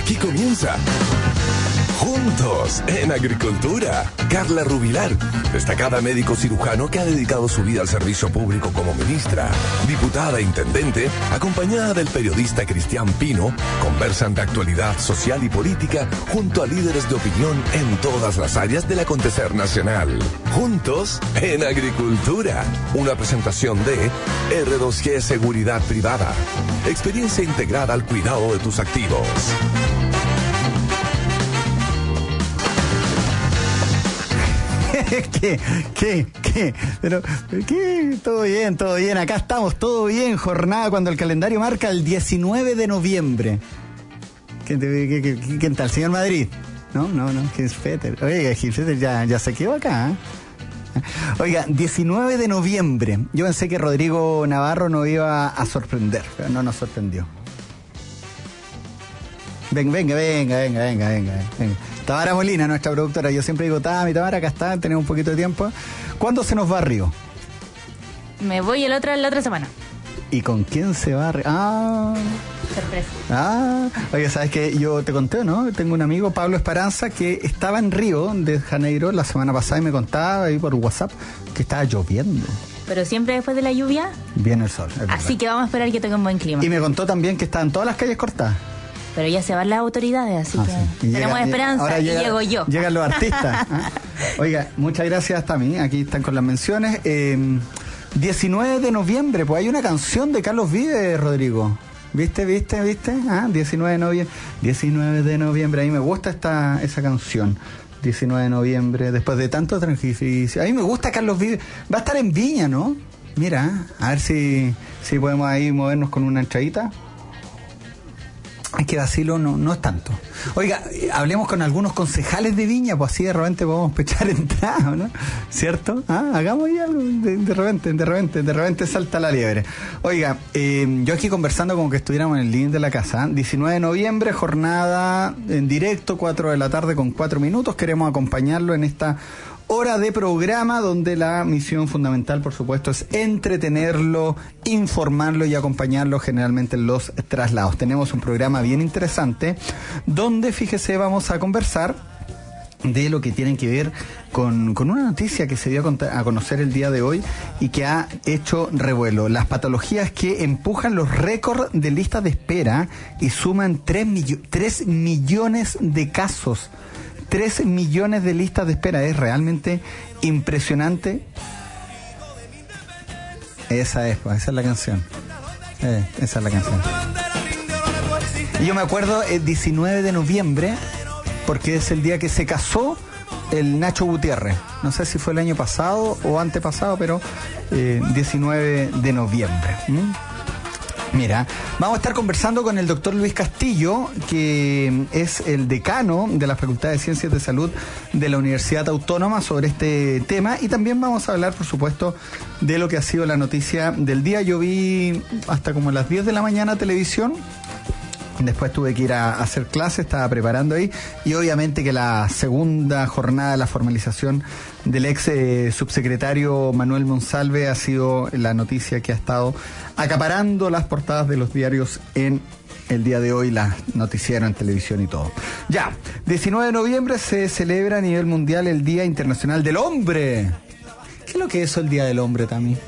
Aquí comienza Juntos en Agricultura. Carla Rubilar, destacada médico cirujano que ha dedicado su vida al servicio público como ministra, diputada e intendente, acompañada del periodista Cristian Pino, conversan de actualidad social y política junto a líderes de opinión en todas las áreas del acontecer nacional. Juntos en Agricultura. Una presentación de R2G Seguridad Privada. Experiencia integrada al cuidado de tus activos. ¿Qué? Pero, ¿qué? Todo bien. Acá estamos, todo bien. Jornada cuando el calendario marca el 19 de noviembre. ¿Qué tal, señor Madrid? No, Hilsfetter. Oiga, Hilsfetter ya se quedó acá, ¿eh? Oiga, 19 de noviembre. Yo pensé que Rodrigo Navarro nos iba a sorprender, pero no nos sorprendió. Venga. Tamara Molina, nuestra productora. Yo siempre digo, Tamara, acá está, tenemos un poquito de tiempo. ¿Cuándo se nos va a Río? Me voy la otra semana. ¿Y con quién se va a Río? Sorpresa. Oye, ¿sabes qué? Yo te conté, ¿no? Tengo un amigo, Pablo Esperanza, que estaba en Río de Janeiro la semana pasada y me contaba ahí por WhatsApp que estaba lloviendo. Pero siempre después de la lluvia viene el sol. Así que vamos a esperar que toque un buen clima. Y me contó también que estaban todas las calles cortadas. Pero ya se van las autoridades, así que tenemos esperanza. Ahora y llego yo. Llegan los artistas. Oiga, muchas gracias, Tami. Aquí están con las menciones. 19 de noviembre, pues hay una canción de Carlos Vives, Rodrigo. ¿Viste? 19 de noviembre. 19 de noviembre, a mí me gusta esa canción. 19 de noviembre, después de tanto sacrificio. A mí me gusta Carlos Vives. Va a estar en Viña, ¿no? Mira, a ver si podemos ahí movernos con una entradita. Es que vacilo no es tanto. Oiga, hablemos con algunos concejales de Viña, pues así de repente podemos pechar entrada, ¿no? ¿Cierto? Hagamos ya algo, de repente salta la liebre. Oiga, yo aquí conversando como que estuviéramos en el living de la casa, 19 de noviembre, jornada en directo, 4 de la tarde con 4 minutos. Queremos acompañarlo en esta hora de programa donde la misión fundamental, por supuesto, es entretenerlo, informarlo y acompañarlo generalmente en los traslados. Tenemos un programa bien interesante donde, fíjese, vamos a conversar de lo que tiene que ver con una noticia que se dio a conocer el día de hoy y que ha hecho revuelo. Las patologías que empujan los récords de listas de espera y suman 3 millones de casos. 3 millones de listas de espera, es realmente impresionante. Esa es la canción. Esa es la canción. Y yo me acuerdo el 19 de noviembre, porque es el día que se casó el Nacho Gutiérrez. No sé si fue el año pasado o antepasado, pero 19 de noviembre. Mira, vamos a estar conversando con el doctor Luis Castillo, que es el decano de la Facultad de Ciencias de Salud de la Universidad Autónoma, sobre este tema, y también vamos a hablar, por supuesto, de lo que ha sido la noticia del día. Yo vi hasta como las 10 de la mañana televisión. Después tuve que ir a hacer clases, estaba preparando ahí, y obviamente que la segunda jornada de la formalización del ex subsecretario Manuel Monsalve ha sido la noticia que ha estado acaparando las portadas de los diarios en el día de hoy, las noticieros en televisión y todo. Ya, 19 de noviembre se celebra a nivel mundial el Día Internacional del Hombre. ¿Qué es lo que es el Día del Hombre también?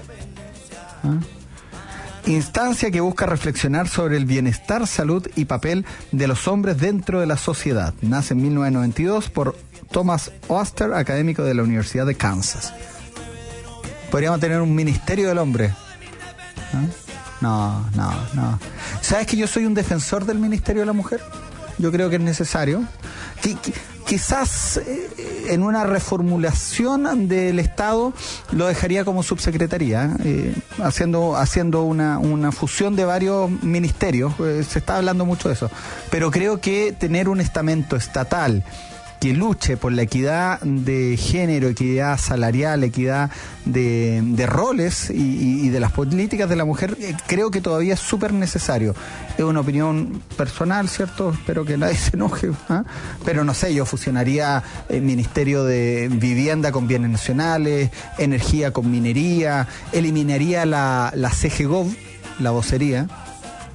Instancia que busca reflexionar sobre el bienestar, salud y papel de los hombres dentro de la sociedad. Nace en 1992 por Thomas Oster, académico de la Universidad de Kansas. Podríamos tener un ministerio del hombre. No. ¿Sabes que yo soy un defensor del ministerio de la mujer? Yo creo que es necesario. Quizás en una reformulación del Estado lo dejaría como subsecretaría, haciendo una fusión de varios ministerios. Se está hablando mucho de eso, pero creo que tener un estamento estatal que luche por la equidad de género, equidad salarial, equidad de roles y de las políticas de la mujer, creo que todavía es súper necesario. Es una opinión personal, ¿cierto? Espero que nadie se enoje, pero no sé, yo fusionaría el Ministerio de Vivienda con Bienes Nacionales, Energía con Minería, eliminaría la CGGOV, la vocería,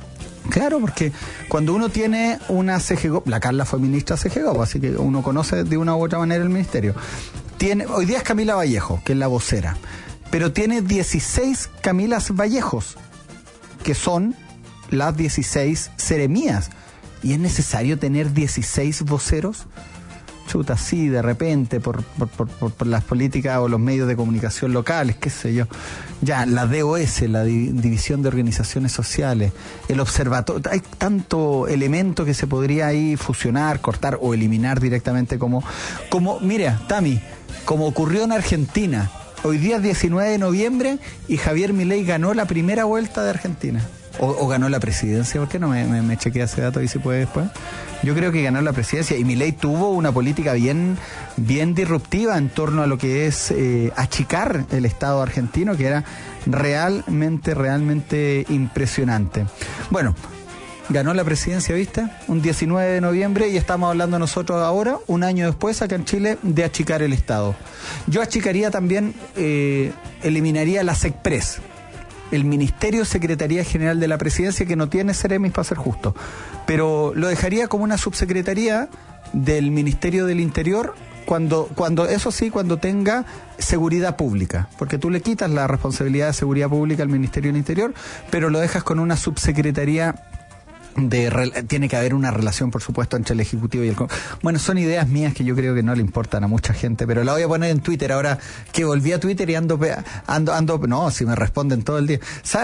Claro, porque cuando uno tiene una CGGOP, la Carla fue ministra CGGOP, así que uno conoce de una u otra manera el ministerio. Hoy día es Camila Vallejo, que es la vocera, pero tiene 16 Camilas Vallejos, que son las 16 seremías. ¿Y es necesario tener 16 voceros? Chuta, sí, de repente, por las políticas o los medios de comunicación locales, qué sé yo. Ya, la DOS, la División de Organizaciones Sociales, el observatorio, hay tanto elemento que se podría ahí fusionar, cortar o eliminar directamente como mira, Tami, como ocurrió en Argentina. Hoy día es 19 de noviembre y Javier Milei ganó la primera vuelta de Argentina. O ganó la presidencia. ¿Por qué no me chequea ese dato y si puede después? Yo creo que ganó la presidencia y Milei tuvo una política bien disruptiva en torno a lo que es achicar el Estado argentino, que era realmente impresionante. Bueno, ganó la presidencia, ¿viste? Un 19 de noviembre y estamos hablando nosotros ahora, un año después, acá en Chile, de achicar el Estado. Yo achicaría también, eliminaría la SECPRES, el Ministerio Secretaría General de la Presidencia, que no tiene seremis para ser justo, pero lo dejaría como una subsecretaría del Ministerio del Interior cuando eso sí, cuando tenga seguridad pública, porque tú le quitas la responsabilidad de seguridad pública al Ministerio del Interior, pero lo dejas con una subsecretaría tiene que haber una relación, por supuesto, entre el Ejecutivo y el Congreso. Bueno, son ideas mías que yo creo que no le importan a mucha gente, pero la voy a poner en Twitter ahora que volví a Twitter y ando no, si me responden todo el día.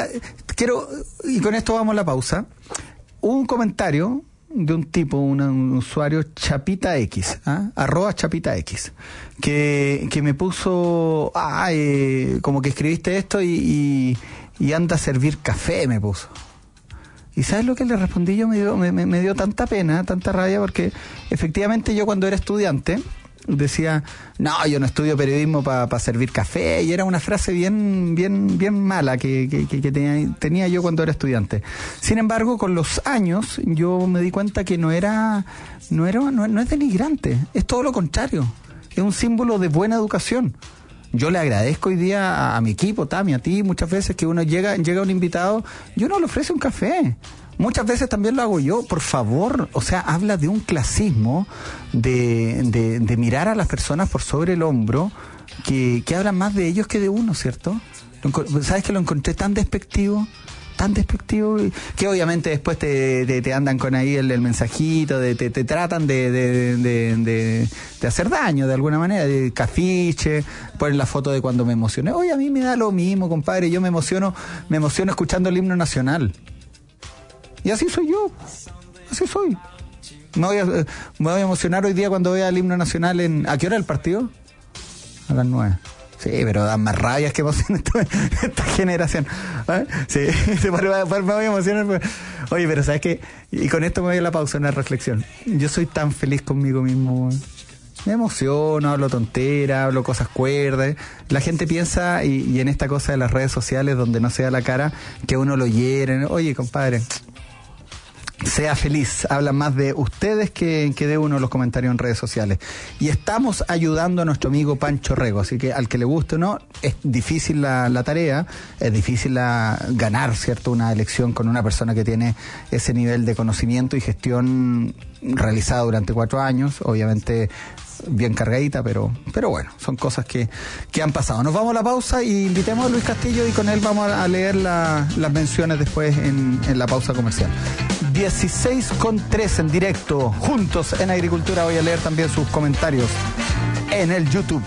Y con esto vamos a la pausa. Un comentario de un tipo, un usuario @ChapitaX, @ChapitaX, que me puso, como que escribiste esto y anda a servir café, me puso. ¿Y sabes lo que le respondí yo? Me dio tanta pena, tanta rabia, porque efectivamente yo cuando era estudiante decía, no, yo no estudio periodismo para servir café, y era una frase bien mala que tenía yo cuando era estudiante. Sin embargo, con los años yo me di cuenta que no es denigrante, es todo lo contrario, es un símbolo de buena educación. Yo le agradezco hoy día a mi equipo, Tami, a ti, muchas veces que uno llega un invitado, yo no le ofrece un café. Muchas veces también lo hago yo, por favor. O sea, habla de un clasismo, de mirar a las personas por sobre el hombro, que hablan más de ellos que de uno, ¿cierto? ¿Sabes que lo encontré tan despectivo, que obviamente después te andan con ahí el mensajito, te tratan de hacer daño de alguna manera, de cafiche, ponen la foto de cuando me emocioné. Oye, a mí me da lo mismo, compadre, yo me emociono escuchando el himno nacional. Y así soy yo, así soy. Me voy a emocionar hoy día cuando vea el himno nacional ¿a qué hora el partido? A las 9. Sí, pero dan más rabias que emoción esta generación. Sí, me voy a emocionar. Oye, pero ¿sabes qué? Y con esto me voy a la pausa, una reflexión. Yo soy tan feliz conmigo mismo. Me emociono, hablo tontera, hablo cosas cuerdas. La gente piensa, y en esta cosa de las redes sociales donde no se da la cara, que uno lo hiere. Oye, compadre, sea feliz, hablan más de ustedes que de uno los comentarios en redes sociales. Y estamos ayudando a nuestro amigo Pancho Rego, así que al que le guste o no, es difícil la tarea, es difícil ganar, ¿cierto?, una elección con una persona que tiene ese nivel de conocimiento y gestión realizada durante 4 años, obviamente bien cargadita, pero bueno, son cosas que han pasado. Nos vamos a la pausa y invitemos a Luis Castillo y con él vamos a leer las menciones después en la pausa comercial. 16:03 en directo, juntos en Agricultura. Voy a leer también sus comentarios en el YouTube.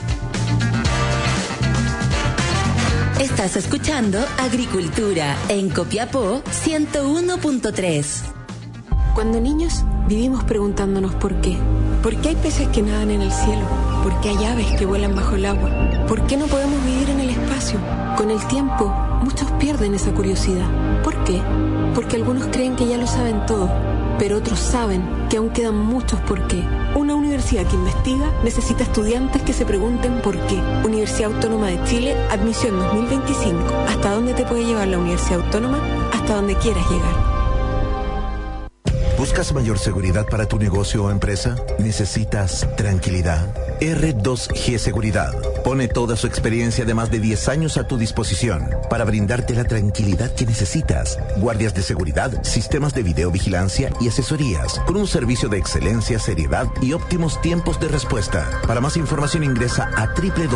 Estás escuchando Agricultura en Copiapó 101.3. Cuando niños vivimos preguntándonos por qué. ¿Por qué hay peces que nadan en el cielo? ¿Por qué hay aves que vuelan bajo el agua? ¿Por qué no podemos vivir en el espacio? Con el tiempo, muchos pierden esa curiosidad. ¿Por qué? Porque algunos creen que ya lo saben todo, pero otros saben que aún quedan muchos por qué. Una universidad que investiga necesita estudiantes que se pregunten por qué. Universidad Autónoma de Chile, admisión 2025. ¿Hasta dónde te puede llevar la Universidad Autónoma? Hasta donde quieras llegar. ¿Buscas mayor seguridad para tu negocio o empresa? ¿Necesitas tranquilidad? R2G Seguridad pone toda su experiencia de más de 10 años a tu disposición para brindarte la tranquilidad que necesitas. Guardias de seguridad, sistemas de videovigilancia y asesorías con un servicio de excelencia, seriedad y óptimos tiempos de respuesta. Para más información ingresa a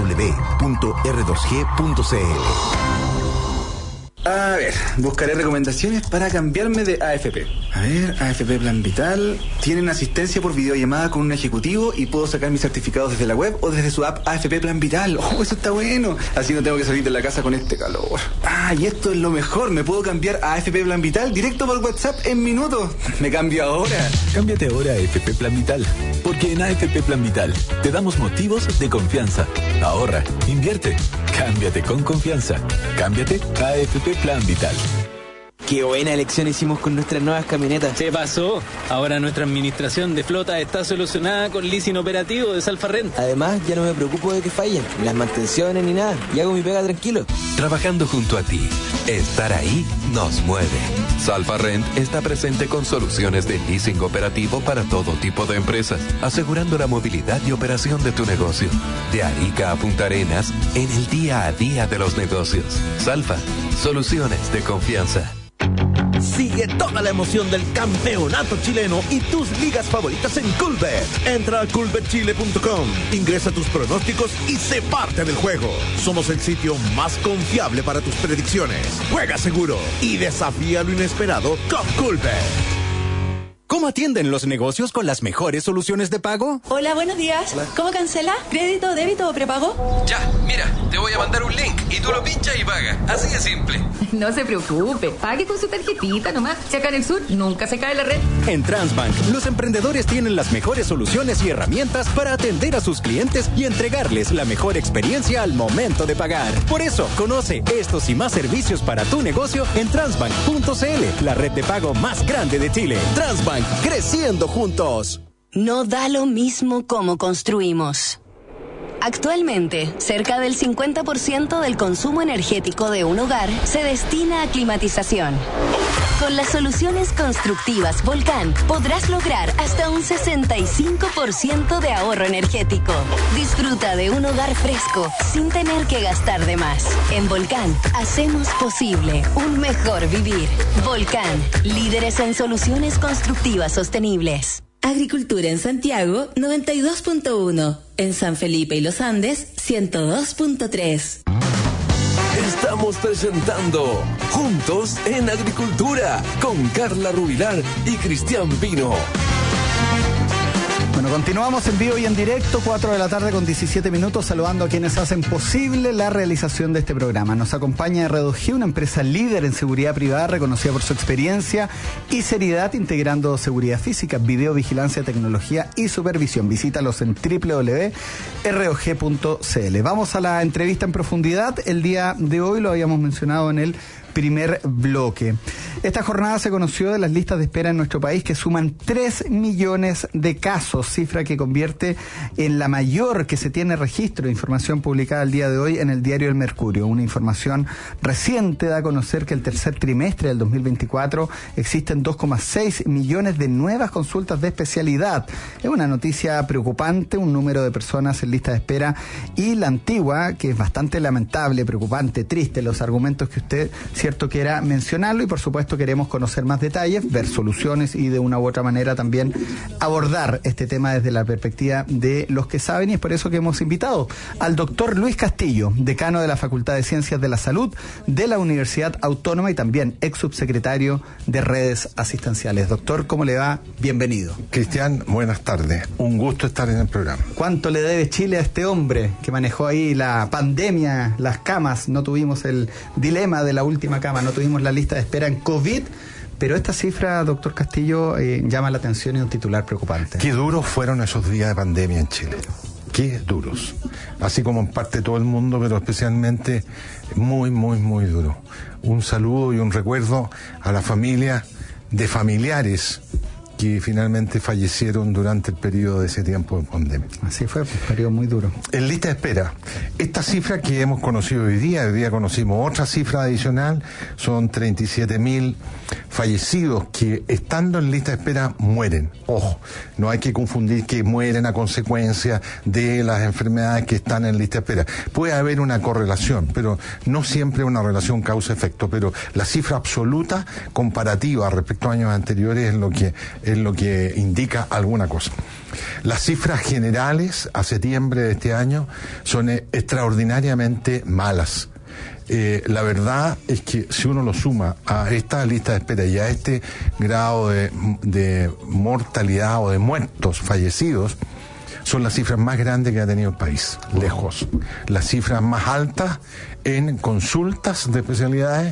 www.r2g.cl. A ver, buscaré recomendaciones para cambiarme de AFP. A ver, AFP Plan Vital. Tienen asistencia por videollamada con un ejecutivo y puedo sacar mis certificados desde la web o desde su app AFP Plan Vital. ¡Oh, eso está bueno! Así no tengo que salir de la casa con este calor. Ah, y esto es lo mejor. Me puedo cambiar a AFP Plan Vital directo por WhatsApp en minutos. Me cambio ahora. Cámbiate ahora a AFP Plan Vital. Porque en AFP Plan Vital te damos motivos de confianza. Ahorra, invierte, cámbiate con confianza. Cámbiate a AFP Plan Vital. Qué buena elección hicimos con nuestras nuevas camionetas. Se pasó. Ahora nuestra administración de flota está solucionada con leasing operativo de Salfa Rent. Además, ya no me preocupo de que fallen, las mantenciones ni nada, y hago mi pega tranquilo. Trabajando junto a ti, estar ahí nos mueve. Salfa Rent está presente con soluciones de leasing operativo para todo tipo de empresas, asegurando la movilidad y operación de tu negocio. De Arica a Punta Arenas, en el día a día de los negocios. Salfa, soluciones de confianza. Sigue toda la emoción del campeonato chileno y tus ligas favoritas en Coolbet. Entra a coolbetchile.com, ingresa tus pronósticos y sé parte del juego. Somos el sitio más confiable para tus predicciones. Juega seguro y desafía lo inesperado con Coolbet. ¿Cómo atienden los negocios con las mejores soluciones de pago? Hola, buenos días. Hola. ¿Cómo cancela? ¿Crédito, débito o prepago? Ya, mira, te voy a mandar un link y tú lo pinchas y pagas. Así de simple. No se preocupe, pague con su tarjetita nomás. Si acá en el sur nunca se cae la red. En Transbank, los emprendedores tienen las mejores soluciones y herramientas para atender a sus clientes y entregarles la mejor experiencia al momento de pagar. Por eso, conoce estos y más servicios para tu negocio en transbank.cl, la red de pago más grande de Chile. Transbank, creciendo juntos. No da lo mismo cómo construimos. Actualmente, cerca del 50% del consumo energético de un hogar se destina a climatización. Con las soluciones constructivas Volcán podrás lograr hasta un 65% de ahorro energético. Disfruta de un hogar fresco sin tener que gastar de más. En Volcán hacemos posible un mejor vivir. Volcán, líderes en soluciones constructivas sostenibles. Agricultura en Santiago 92.1, en San Felipe y Los Andes 102.3. Estamos presentando Juntos en Agricultura con Carla Rubilar y Cristian Pino. Bueno, continuamos en vivo y en directo, 4 de la tarde con 17 minutos, saludando a quienes hacen posible la realización de este programa. Nos acompaña R2G, una empresa líder en seguridad privada, reconocida por su experiencia y seriedad, integrando seguridad física, videovigilancia, tecnología y supervisión. Visítalos en www.rog.cl. Vamos a la entrevista en profundidad. El día de hoy lo habíamos mencionado en el primer bloque. Esta jornada se conoció de las listas de espera en nuestro país, que suman 3 millones de casos, cifra que convierte en la mayor que se tiene registro de información publicada el día de hoy en el diario El Mercurio. Una información reciente da a conocer que el tercer trimestre del 2024 existen 2,6 millones de nuevas consultas de especialidad. Es una noticia preocupante, un número de personas en lista de espera, y la antigua, que es bastante lamentable, preocupante, triste, los argumentos que usted cierto quiera mencionarlo, y por supuesto queremos conocer más detalles, ver soluciones y de una u otra manera también abordar este tema desde la perspectiva de los que saben, y es por eso que hemos invitado al doctor Luis Castillo, decano de la Facultad de Ciencias de la Salud de la Universidad Autónoma y también ex subsecretario de Redes Asistenciales. Doctor, ¿cómo le va? Bienvenido. Cristian, buenas tardes. Un gusto estar en el programa. ¿Cuánto le debe Chile a este hombre que manejó ahí la pandemia, las camas? No tuvimos el dilema de la última cama, no tuvimos la lista de espera en COVID, pero esta cifra, doctor Castillo, llama la atención y un titular preocupante. Qué duros fueron esos días de pandemia en Chile. Qué duros. Así como en parte todo el mundo, pero especialmente muy, muy, muy duro. Un saludo y un recuerdo a la familia de familiares que finalmente fallecieron durante el periodo de ese tiempo de pandemia. Así fue, un periodo muy duro. En lista de espera, esta cifra que hemos conocido hoy día conocimos otra cifra adicional, son 37.000 fallecidos que estando en lista de espera mueren. Ojo, no hay que confundir que mueren a consecuencia de las enfermedades que están en lista de espera. Puede haber una correlación, pero no siempre una relación causa-efecto, pero la cifra absoluta comparativa respecto a años anteriores es lo que indica alguna cosa. Las cifras generales a septiembre de este año son extraordinariamente malas. La verdad es que si uno lo suma a esta lista de espera y a este grado de mortalidad o de muertos fallecidos, son las cifras más grandes que ha tenido el país, lejos. Las cifras más altas en consultas de especialidades,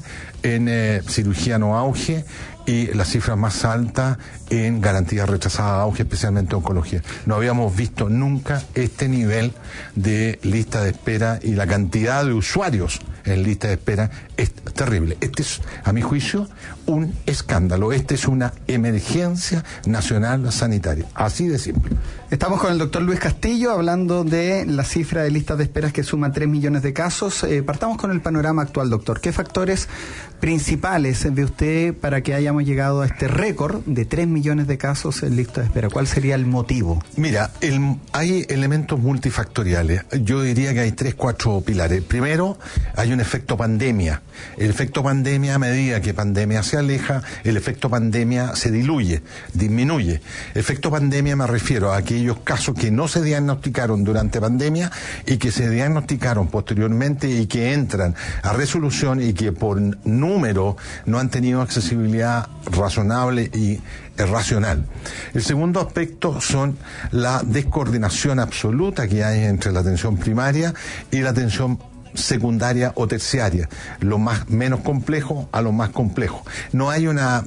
en cirugía no auge, y las cifras más altas en garantía rechazada auge, especialmente oncología. No habíamos visto nunca este nivel de lista de espera, y la cantidad de usuarios en lista de espera es terrible. Este es, a mi juicio, un escándalo. Este es una emergencia nacional sanitaria. Así de simple. Estamos con el doctor Luis Castillo hablando de la cifra de listas de esperas que suma 3 millones de casos. Partamos con el panorama actual, doctor. ¿Qué factores principales ve usted para que hayamos llegado a este récord de 3 millones de casos en lista de espera? ¿Cuál sería el motivo? Mira, hay elementos multifactoriales. Yo diría que hay 3-4 pilares. Primero, hay un efecto pandemia. El efecto pandemia, a medida que pandemia se aleja, el efecto pandemia se diluye, disminuye. Efecto pandemia me refiero a aquellos casos que no se diagnosticaron durante pandemia y que se diagnosticaron posteriormente y que entran a resolución y que por número no han tenido accesibilidad razonable y racional. El segundo aspecto son la descoordinación absoluta que hay entre la atención primaria y la atención secundaria o terciaria, lo menos complejo a lo más complejo. No hay una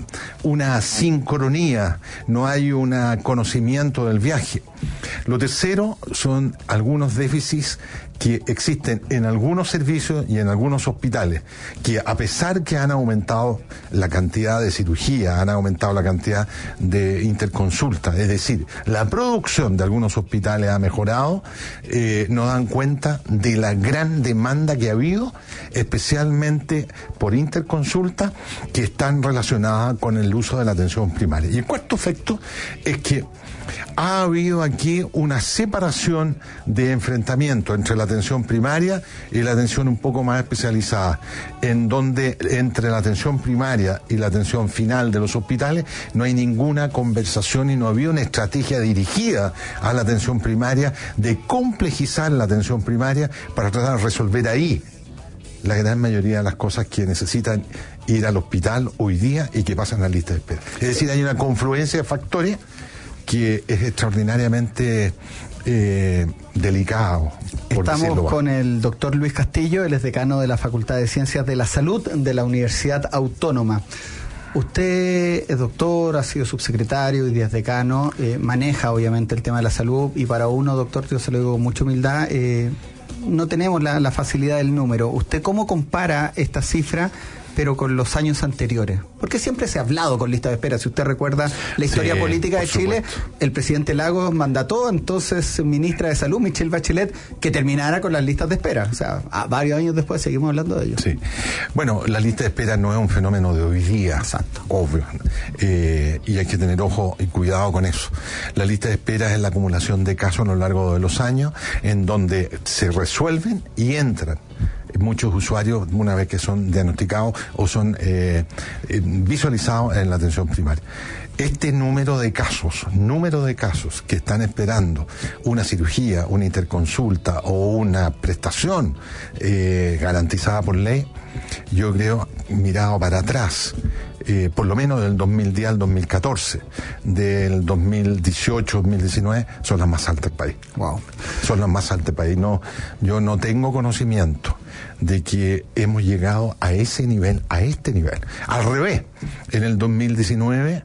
sincronía, no hay un conocimiento del viaje. Lo tercero son algunos déficits que existen en algunos servicios y en algunos hospitales, que a pesar que han aumentado la cantidad de cirugía, han aumentado la cantidad de interconsulta, es decir, la producción de algunos hospitales ha mejorado, nos dan cuenta de la gran demanda que ha habido, especialmente por interconsulta, que están relacionadas con el uso de la atención primaria. Y el cuarto efecto es que ha habido aquí una separación de enfrentamiento entre la atención primaria y la atención un poco más especializada, en donde entre la atención primaria y la atención final de los hospitales no hay ninguna conversación y no había una estrategia dirigida a la atención primaria de complejizar la atención primaria para tratar de resolver ahí la gran mayoría de las cosas que necesitan ir al hospital hoy día y que pasan a la lista de espera. Es decir, hay una confluencia de factores que es extraordinariamente delicado. Estamos con el doctor Luis Castillo, él es decano de la Facultad de Ciencias de la Salud de la Universidad Autónoma. Usted es doctor, ha sido subsecretario y días decano, maneja obviamente el tema de la salud, y para uno, doctor, yo se lo digo con mucha humildad, no tenemos la facilidad del número. ¿Usted cómo compara esta cifra pero con los años anteriores? Porque siempre se ha hablado con lista de espera. Si usted recuerda la historia política de Chile, el presidente Lagos mandató entonces ministra de Salud, Michelle Bachelet, que terminara con las listas de espera. O sea, varios años después seguimos hablando de ello. Sí. Bueno, la lista de espera no es un fenómeno de hoy día. Exacto. Obvio. Y hay que tener ojo y cuidado con eso. La lista de espera es la acumulación de casos a lo largo de los años, en donde se resuelven y entran muchos usuarios una vez que son diagnosticados o son visualizados en la atención primaria. Este número de casos que están esperando una cirugía, una interconsulta o una prestación garantizada por ley, yo creo, mirado para atrás, por lo menos del 2010 al 2014, del 2018, 2019, son las más altas del país. Wow. Son las más altas del país. No, yo no tengo conocimiento de que hemos llegado a ese nivel, a este nivel. Al revés, en el 2019,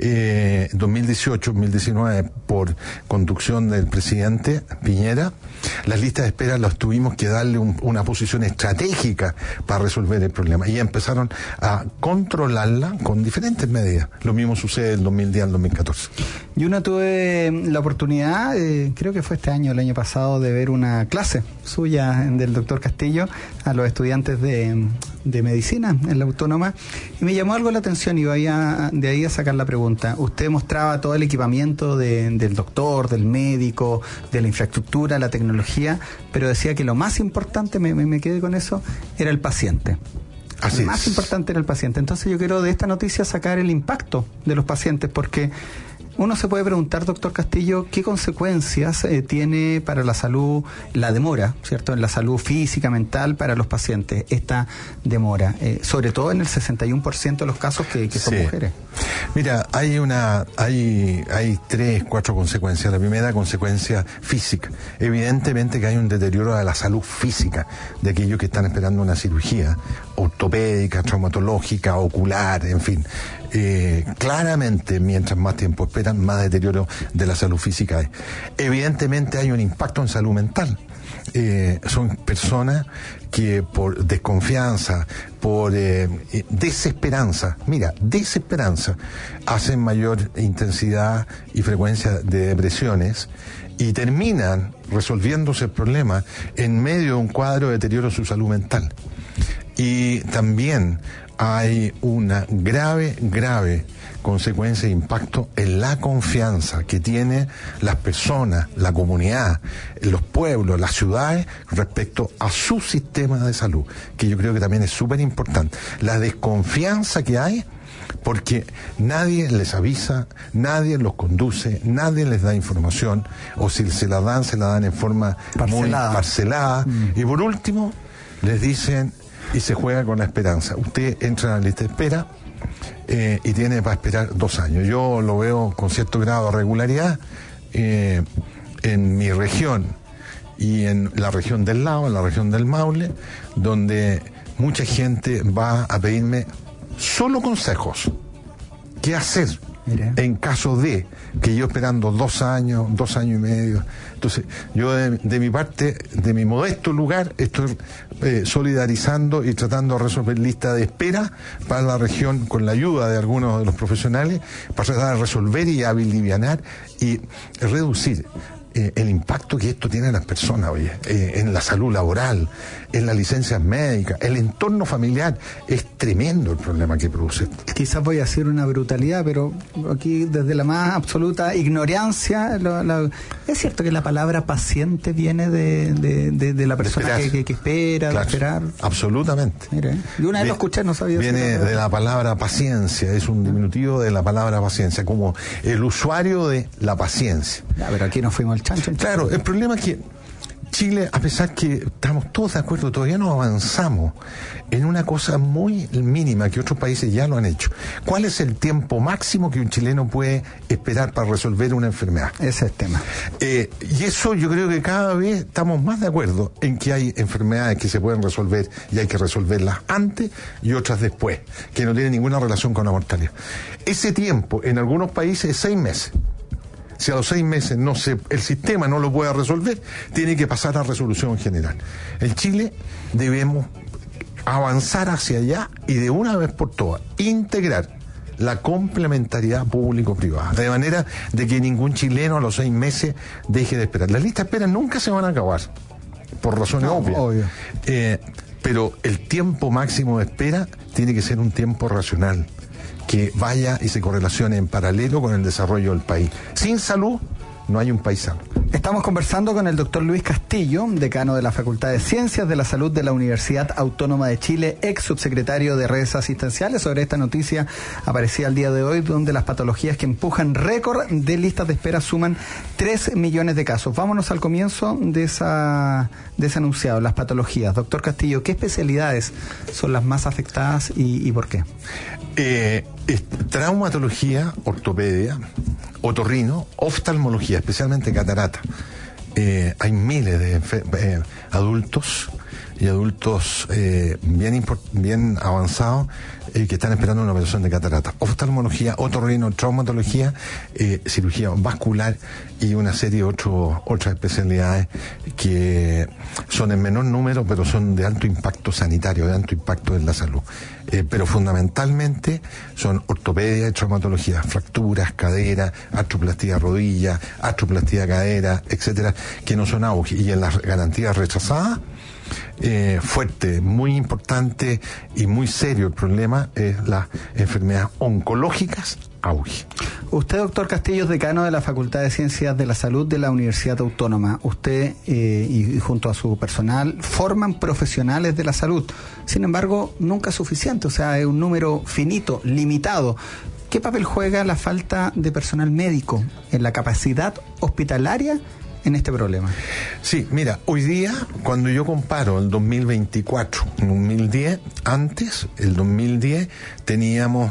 2018-2019, por conducción del presidente Piñera, las listas de espera las tuvimos que darle una posición estratégica para resolver el problema y empezaron a controlarla con diferentes medidas. Lo mismo sucede del 2010 al 2014. Yo no tuve la oportunidad, creo que fue este año, el año pasado, de ver una clase suya del doctor Castillo a los estudiantes de medicina en la Autónoma, y me llamó algo la atención y voy de ahí a sacar la pregunta. Usted mostraba todo el equipamiento del doctor, del médico, de la infraestructura, la tecnología, pero decía que lo más importante, me quedé con eso, era el paciente. Lo más importante era el paciente. Entonces yo quiero de esta noticia sacar el impacto de los pacientes, porque uno se puede preguntar, doctor Castillo, qué consecuencias tiene para la salud la demora, ¿cierto? En la salud física, mental para los pacientes, esta demora, sobre todo en el 61% de los casos que son mujeres. Mira, hay 3-4 consecuencias. La primera consecuencia física. Evidentemente que hay un deterioro de la salud física de aquellos que están esperando una cirugía ortopédica, traumatológica, ocular, en fin. Claramente, mientras más tiempo esperan, más deterioro de la salud física hay. Evidentemente hay un impacto en salud mental. Son personas que por desconfianza, por desesperanza, hacen mayor intensidad y frecuencia de depresiones y terminan resolviéndose el problema en medio de un cuadro de deterioro de su salud mental. Y también hay una grave consecuencia e impacto en la confianza que tienen las personas, la comunidad, los pueblos, las ciudades respecto a su sistema de salud, que yo creo que también es súper importante. La desconfianza que hay porque nadie les avisa, nadie los conduce, nadie les da información, o si se la dan en forma muy parcelada. Y por último, les dicen, y se juega con la esperanza. Usted entra en la lista de espera y tiene para esperar 2 años. Yo lo veo con cierto grado de regularidad en mi región y en la región del lado, en la región del Maule, donde mucha gente va a pedirme solo consejos. ¿Qué hacer en caso de que yo esperando 2 años, 2 años y medio? Entonces, yo de mi parte, de mi modesto lugar, estoy solidarizando y tratando de resolver lista de espera para la región con la ayuda de algunos de los profesionales, para tratar de resolver y alivianar y reducir el impacto que esto tiene en las personas, en la salud laboral, en las licencias médicas, el entorno familiar. Es tremendo el problema que produce. Quizás voy a decir una brutalidad, pero aquí desde la más absoluta ignorancia, es cierto que la palabra paciente viene de la persona que espera, claro, de esperar. Absolutamente. Mire, yo una vez lo escuché, no sabía. Viene de la palabra paciencia, es un diminutivo de la palabra paciencia, como el usuario de la paciencia. Ya, pero aquí nos fuimos al chancho. Claro, el problema es que Chile, a pesar que estamos todos de acuerdo, todavía no avanzamos en una cosa muy mínima que otros países ya lo han hecho. ¿Cuál es el tiempo máximo que un chileno puede esperar para resolver una enfermedad? Ese es el tema. Y eso yo creo que cada vez estamos más de acuerdo en que hay enfermedades que se pueden resolver y hay que resolverlas antes y otras después, que no tienen ninguna relación con la mortalidad. Ese tiempo en algunos países es 6 meses. Si a los 6 meses el sistema no lo puede resolver, tiene que pasar a resolución general. En Chile debemos avanzar hacia allá y de una vez por todas integrar la complementariedad público-privada, de manera de que ningún chileno a los 6 meses deje de esperar. Las listas de espera nunca se van a acabar, por razones obvias. Pero el tiempo máximo de espera tiene que ser un tiempo racional, que vaya y se correlacione en paralelo con el desarrollo del país. Sin salud no hay un país sano. Estamos conversando con el doctor Luis Castillo, decano de la Facultad de Ciencias de la Salud de la Universidad Autónoma de Chile, ex subsecretario de Redes Asistenciales, sobre esta noticia aparecida el día de hoy, donde las patologías que empujan récord de listas de espera suman 3 millones de casos. Vámonos al comienzo de ese enunciado, las patologías. Doctor Castillo, ¿qué especialidades son las más afectadas y por qué? Traumatología, ortopedia, otorrino, oftalmología, especialmente catarata. Hay miles de adultos y adultos bien avanzados que están esperando una operación de catarata. Oftalmología, otorrino, traumatología, cirugía vascular y una serie de otras especialidades que son en menor número, pero son de alto impacto sanitario, de alto impacto en la salud. Pero fundamentalmente son ortopedia y traumatología, fracturas, cadera, artroplastía rodilla, artroplastía cadera, etcétera, que no son auge. Y en las garantías rechazadas, fuerte, muy importante y muy serio el problema es las enfermedades oncológicas auge. Usted, doctor Castillo, es decano de la Facultad de Ciencias de la Salud de la Universidad Autónoma. Usted y junto a su personal forman profesionales de la salud. Sin embargo, nunca es suficiente, o sea, es un número finito, limitado. ¿Qué papel juega la falta de personal médico en la capacidad hospitalaria en este problema? Sí, mira, hoy día, cuando yo comparo el 2024 con 2010, antes, el 2010, teníamos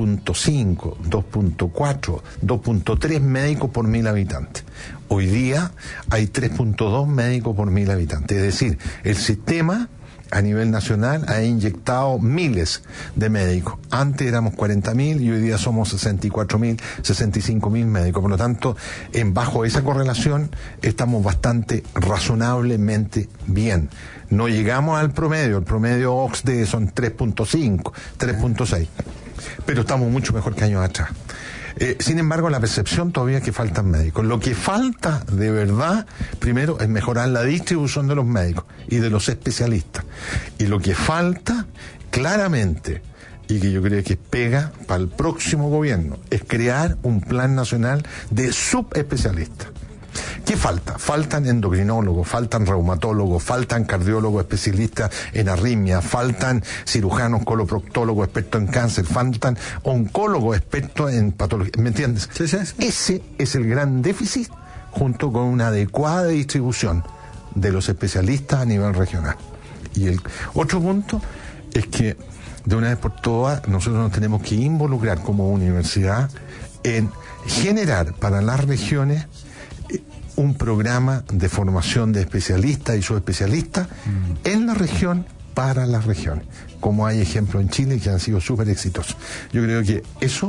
2.5, 2.4, 2.3 médicos por 1.000 habitantes. Hoy día hay 3.2 médicos por 1.000 habitantes. Es decir, el sistema a nivel nacional ha inyectado miles de médicos. Antes éramos 40.000 y hoy día somos 64.000, 65.000 médicos. Por lo tanto, bajo esa correlación estamos bastante razonablemente bien. No llegamos al promedio. El promedio OCDE son 3.5, 3.6. Pero estamos mucho mejor que años atrás. Sin embargo, la percepción todavía es que faltan médicos. Lo que falta de verdad, primero, es mejorar la distribución de los médicos y de los especialistas. Y lo que falta, claramente, y que yo creo que pega para el próximo gobierno, es crear un plan nacional de subespecialistas. ¿Qué falta? Faltan endocrinólogos, faltan reumatólogos, faltan cardiólogos especialistas en arritmia, faltan cirujanos coloproctólogos expertos en cáncer, faltan oncólogos expertos en patología. ¿Me entiendes? Sí. Ese es el gran déficit, junto con una adecuada distribución de los especialistas a nivel regional. Y el otro punto es que, de una vez por todas, nosotros nos tenemos que involucrar como universidad en generar para las regiones un programa de formación de especialistas y subespecialistas en la región para las regiones, como hay ejemplos en Chile que han sido súper exitosos. Yo creo que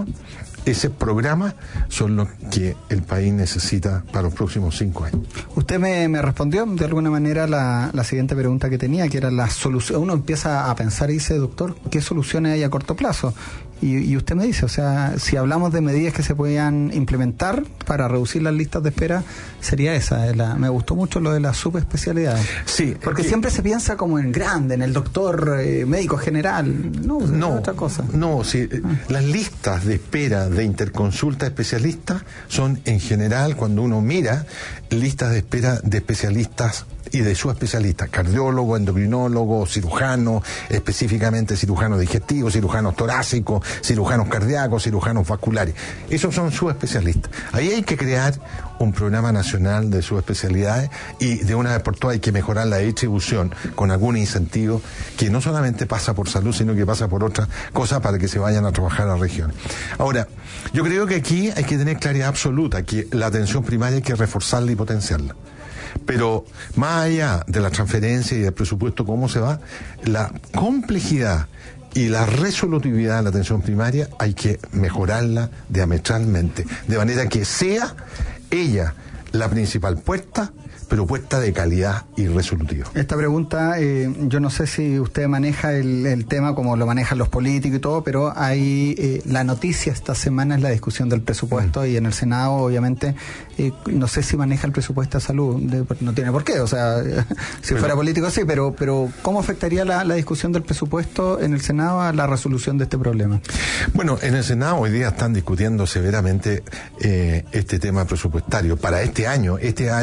ese programa son lo que el país necesita para los próximos 5 años. Usted me respondió de alguna manera la siguiente pregunta que tenía, que era la solución. Uno empieza a pensar y dice, doctor, ¿qué soluciones hay a corto plazo? Y usted me dice, o sea, si hablamos de medidas que se puedan implementar para reducir las listas de espera, sería esa. Me gustó mucho lo de las subespecialidades. Sí. Porque siempre se piensa como en grande, en el doctor médico general. No, es otra cosa. No, sí. Las listas de espera de interconsulta especialistas son, en general, cuando uno mira, listas de espera de especialistas y de subespecialistas, cardiólogo, endocrinólogo, cirujano, específicamente cirujanos digestivos, cirujanos torácicos, cirujanos cardíacos, cirujanos vasculares. Esos son subespecialistas. Ahí hay que crear un programa nacional de subespecialidades y de una vez por todas hay que mejorar la distribución con algún incentivo que no solamente pasa por salud, sino que pasa por otras cosas para que se vayan a trabajar a las regiones. Ahora, yo creo que aquí hay que tener claridad absoluta que la atención primaria hay que reforzarla y potenciarla. Pero más allá de la transferencia y del presupuesto, cómo se va, la complejidad y la resolutividad de la atención primaria hay que mejorarla diametralmente, de manera que sea ella la principal puerta, pero puesta de calidad y resolutiva. Esta pregunta, yo no sé si usted maneja el tema como lo manejan los políticos y todo, pero hay la noticia esta semana es la discusión del presupuesto y en el Senado, obviamente, no sé si maneja el presupuesto de salud, no tiene por qué, o sea, si fuera político sí, pero ¿cómo afectaría la discusión del presupuesto en el Senado a la resolución de este problema? Bueno, en el Senado hoy día están discutiendo severamente este tema presupuestario. Para este año,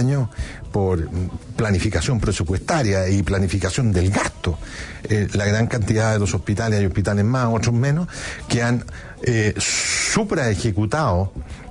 por planificación presupuestaria y planificación del gasto, la gran cantidad de los hospitales, hay hospitales más, otros menos, que han supraejecutado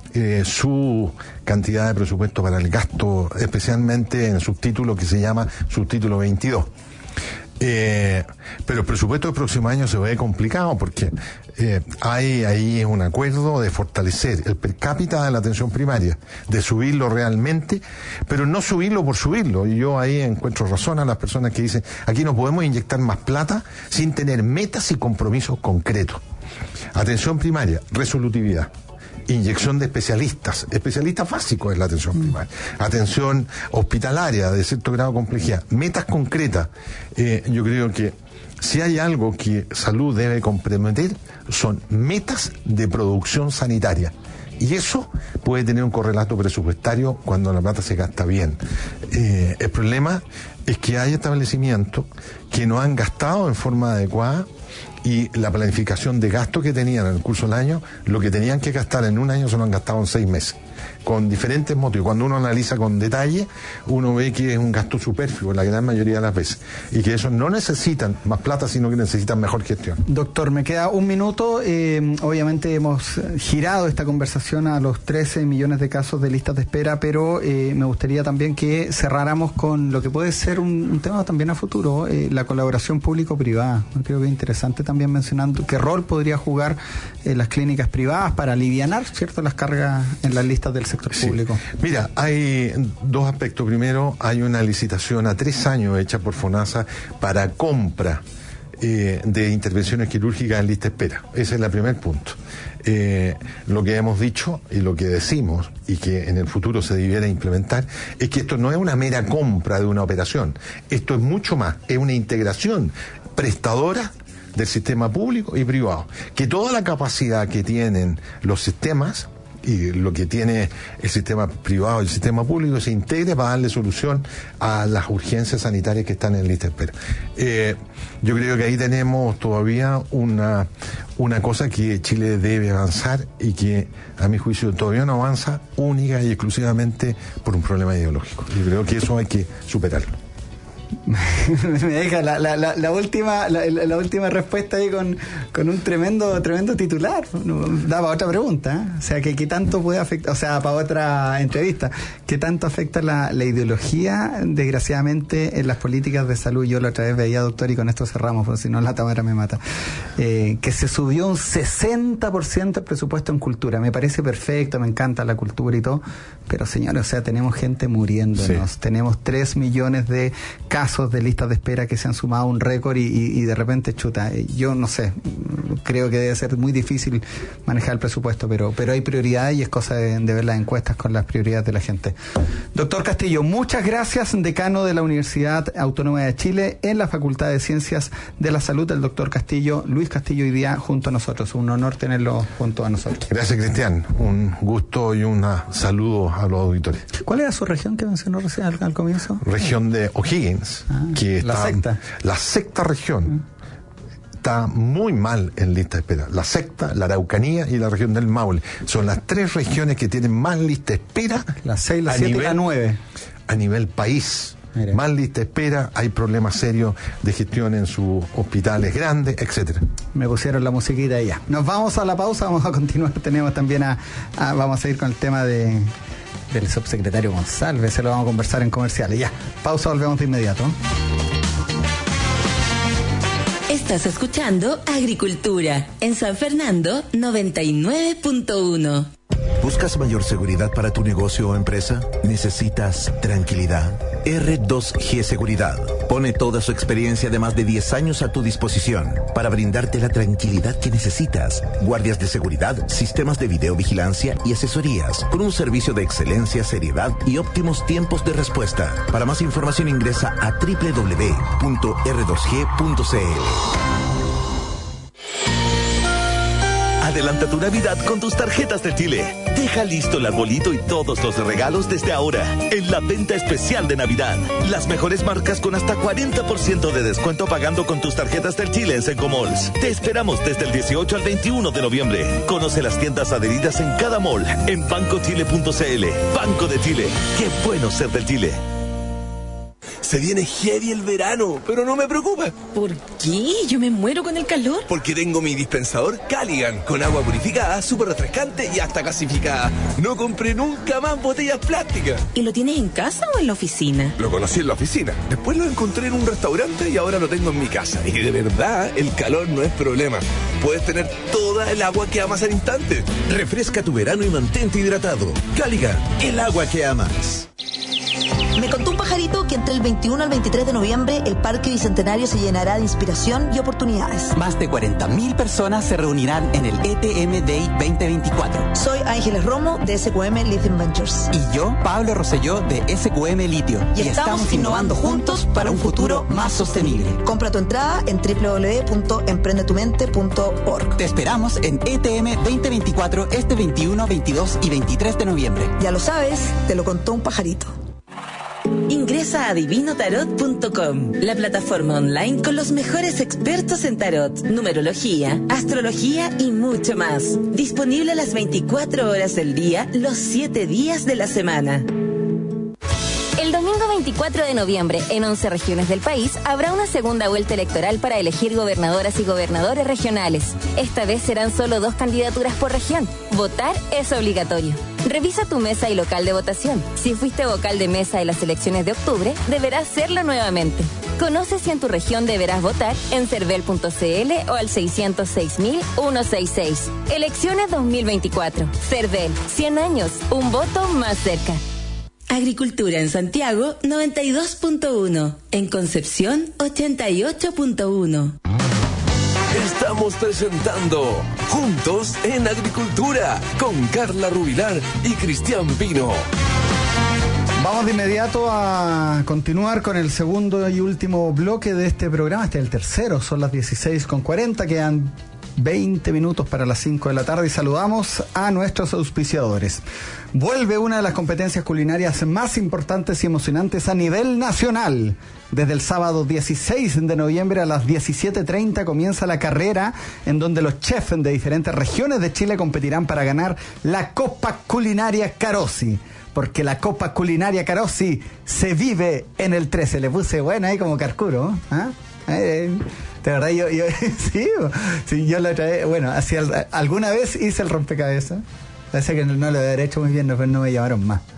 su cantidad de presupuesto para el gasto, especialmente en el subtítulo que se llama subtítulo 22. Pero el presupuesto del próximo año se ve complicado porque hay ahí un acuerdo de fortalecer el per cápita de la atención primaria, de subirlo realmente, pero no subirlo por subirlo. Y yo ahí encuentro razón a las personas que dicen, aquí no podemos inyectar más plata sin tener metas y compromisos concretos. Atención primaria, resolutividad. Inyección de especialistas básicos en la atención primaria, atención hospitalaria de cierto grado de complejidad, metas concretas. Yo creo que si hay algo que salud debe comprometer son metas de producción sanitaria. Y eso puede tener un correlato presupuestario cuando la plata se gasta bien. El problema es que hay establecimientos que no han gastado en forma adecuada y la planificación de gasto que tenían en el curso del año, lo que tenían que gastar en un año se lo han gastado en 6 meses, con diferentes motivos. Cuando uno analiza con detalle, uno ve que es un gasto superfluo la gran mayoría de las veces, y que esos no necesitan más plata, sino que necesitan mejor gestión. Doctor, me queda un minuto. Obviamente hemos girado esta conversación a los 13 millones de casos de listas de espera, pero me gustaría también que cerráramos con lo que puede ser un tema también a futuro, la colaboración público-privada. Creo que es interesante también mencionando qué rol podría jugar las clínicas privadas para alivianar, ¿cierto?, las cargas en las listas del sector público. Mira, hay dos aspectos. Primero, hay una licitación a 3 años hecha por FONASA para compra de intervenciones quirúrgicas en lista de espera. Ese es el primer punto. Lo que hemos dicho y lo que decimos y que en el futuro se debiera implementar es que esto no es una mera compra de una operación. Esto es mucho más, es una integración prestadora del sistema público y privado. Que toda la capacidad que tienen los sistemas y lo que tiene el sistema privado y el sistema público se integre para darle solución a las urgencias sanitarias que están en lista de espera. Yo creo que ahí tenemos todavía una cosa que Chile debe avanzar y que a mi juicio todavía no avanza única y exclusivamente por un problema ideológico. Yo creo que eso hay que superarlo. Me deja la última respuesta ahí con un tremendo titular. Da para otra pregunta, O sea, que ¿qué tanto puede afectar? O sea, para otra entrevista, ¿qué tanto afecta la ideología, desgraciadamente, en las políticas de salud? Yo la otra vez veía, doctor, y con esto cerramos, porque si no la Tamara me mata, que se subió un 60% el presupuesto en cultura. Me parece perfecto, me encanta la cultura y todo, pero señores, o sea, tenemos gente muriéndonos, tenemos 3 millones de casos de listas de espera que se han sumado a un récord y de repente, chuta, yo no sé, creo que debe ser muy difícil manejar el presupuesto, pero hay prioridades y es cosa de ver las encuestas con las prioridades de la gente. Doctor Castillo, muchas gracias, decano de la Universidad Autónoma de Chile en la Facultad de Ciencias de la Salud, el doctor Castillo, Luis Castillo, hoy día junto a nosotros. Un honor tenerlo junto a nosotros. Gracias, Cristian. Un gusto y un saludo a los auditores. ¿Cuál era su región que mencionó recién al comienzo? Región de O'Higgins. Que está, la sexta región está muy mal en lista de espera. La sexta, la Araucanía y la región del Maule son las 3 regiones que tienen más lista de espera. La 6, la 7 y la 9. A nivel país. Mire. Más lista de espera, hay problemas serios de gestión en sus hospitales grandes, etcétera. Me pusieron la musiquita ya. Nos vamos a la pausa, vamos a continuar. Tenemos también vamos a seguir con el tema del subsecretario González, se lo vamos a conversar en comerciales. Ya, pausa, volvemos de inmediato. Estás escuchando Agricultura en San Fernando 99.1. ¿Buscas mayor seguridad para tu negocio o empresa? ¿Necesitas tranquilidad? R2G Seguridad pone toda su experiencia de más de 10 años a tu disposición para brindarte la tranquilidad que necesitas. Guardias de seguridad, sistemas de videovigilancia y asesorías con un servicio de excelencia, seriedad y óptimos tiempos de respuesta. Para más información ingresa a www.r2g.cl. Adelanta tu Navidad con tus tarjetas de Chile. Deja listo el arbolito y todos los regalos desde ahora en la venta especial de Navidad. Las mejores marcas con hasta 40% de descuento pagando con tus tarjetas del Chile en Sencomalls. Te esperamos desde el 18 al 21 de noviembre. Conoce las tiendas adheridas en cada mall en bancochile.cl. Banco de Chile. Qué bueno ser del Chile. Se viene heavy el verano, pero no me preocupa. ¿Por qué? Yo me muero con el calor. Porque tengo mi dispensador Caligan, con agua purificada, súper refrescante y hasta gasificada. No compré nunca más botellas plásticas. ¿Y lo tienes en casa o en la oficina? Lo conocí en la oficina, después lo encontré en un restaurante y ahora lo tengo en mi casa. Y de verdad, el calor no es problema. Puedes tener toda el agua que amas al instante. Refresca tu verano y mantente hidratado. Caligan, el agua que amas. Me contó un pajarito que entre el 21 al 23 de noviembre el Parque Bicentenario se llenará de inspiración y oportunidades. Más de 40.000 personas se reunirán en el ETM Day 2024. Soy Ángeles Romo de SQM Lithium Ventures. Y yo, Pablo Rosselló de SQM Litio. Y estamos innovando juntos para un futuro más sostenible. Compra tu entrada en www.emprendetumente.org. Te esperamos en ETM 2024 este 21, 22 y 23 de noviembre. Ya lo sabes, te lo contó un pajarito. Ingresa a divinotarot.com, la plataforma online con los mejores expertos en tarot, numerología, astrología y mucho más. Disponible las 24 horas del día, los 7 días de la semana. El domingo 24 de noviembre, en 11 regiones del país, habrá una segunda vuelta electoral para elegir gobernadoras y gobernadores regionales. Esta vez serán solo 2 candidaturas por región. Votar es obligatorio. Revisa tu mesa y local de votación. Si fuiste vocal de mesa en las elecciones de octubre, deberás serlo nuevamente. Conoce si en tu región deberás votar en cervel.cl o al 606.166. Elecciones 2024. Cervel, 100 años, un voto más cerca. Agricultura en Santiago, 92.1. En Concepción, 88.1. Estamos presentando Juntos en Agricultura con Carla Rubilar y Cristian Pino. Vamos de inmediato a continuar con el segundo y último bloque de este programa. Este es el tercero, son las 16:40, quedan 20 minutos para las 5 de la tarde y saludamos a nuestros auspiciadores. Vuelve una de las competencias culinarias más importantes y emocionantes a nivel nacional. Desde el sábado 16 de noviembre a las 17:30 comienza la carrera en donde los chefs de diferentes regiones de Chile competirán para ganar la Copa Culinaria Carosi. Porque la Copa Culinaria Carosi se vive en el 13. Le puse buena ahí como Carcuro. ¿Ah? De verdad, yo sí, yo la trae. Bueno, alguna vez hice el rompecabezas. Parece que no lo había hecho muy bien, pero no me llamaron más.